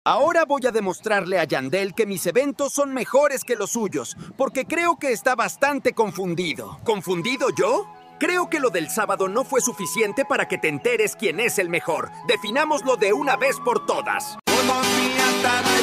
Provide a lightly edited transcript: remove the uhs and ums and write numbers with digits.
Ahora voy a demostrarle a Yandel que mis eventos son mejores que los suyos, porque creo que está bastante confundido. ¿Confundido yo? Creo que lo del sábado no fue suficiente para que te enteres quién es el mejor. Definámoslo de una vez por todas. Buenos días, tardes